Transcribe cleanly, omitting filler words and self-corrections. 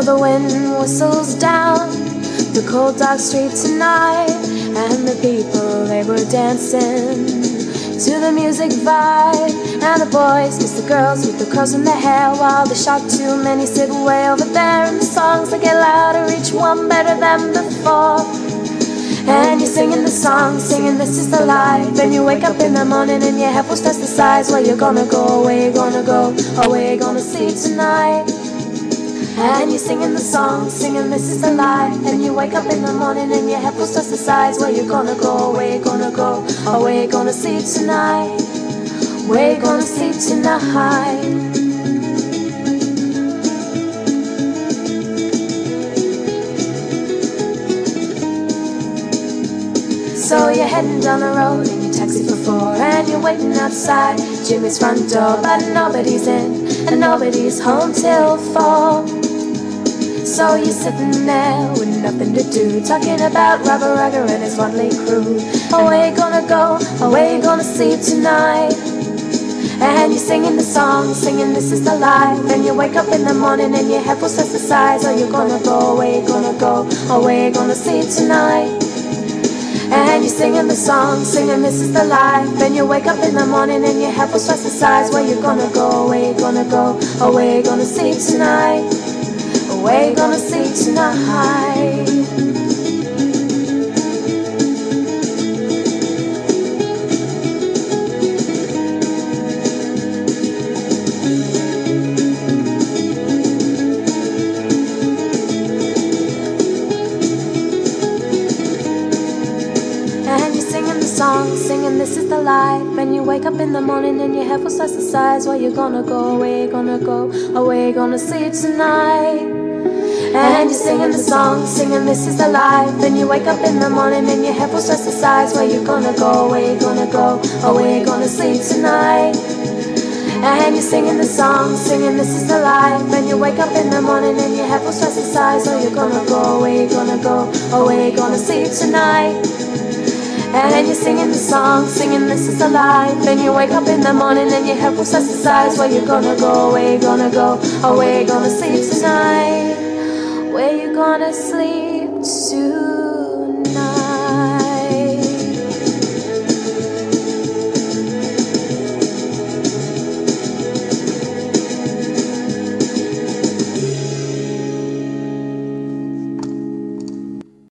the wind whistles down the cold dark street tonight, and the people, they were dancing to the music vibe. And the boys kiss the girls with the curls in their hair, while the shot too many sit way over there. And the songs, they get louder, each one better than before. And you're singing the song, singing this is the life. And you wake up in the morning and your head will stress the size. Where you gonna go, where you gonna go, or where you gonna sleep tonight. And you're singing the song, singing this is the life. And you wake up in the morning and your head will stress the size. Where you gonna go, where you gonna go, or where you gonna sleep tonight. Where you gonna sleep tonight. So you're heading down the road in your taxi for 4, and you're waiting outside Jimmy's front door, but nobody's in and nobody's home till 4. So you're sitting there with nothing to do, talking about Robert Rugger and his motley crew. Oh, where you gonna go, or where you gonna sleep tonight. And you're singing the song, singing this is the life. And you wake up in the morning and your head will set the size. Are you gonna go, where you gonna go, or where you gonna sleep tonight. And you're singing the song, singing this is the life. And you wake up in the morning and your head will stress the size. Where you gonna go, where you gonna go, or where you gonna sleep tonight. Or where you gonna sleep tonight. Singing this is the life. And you wake up in the morning and your head will start to size. Where you gonna go, where you gonna go, or where you gonna sleep tonight. And you're singing the song, singing this is the life. And you wake up in the morning and your head will start to size. Where you gonna go, where you gonna go, or where you gonna sleep tonight. And you're singing the song, singing this is the life. And you wake up in the morning and your head will start to size. Where you gonna go, where you gonna go, or where you gonna sleep tonight. And you're singing the song, singing this is the life. And you wake up in the morning and your head will start to size. Where you gonna go, where you gonna go, or where you gonna sleep tonight. Where you gonna sleep tonight.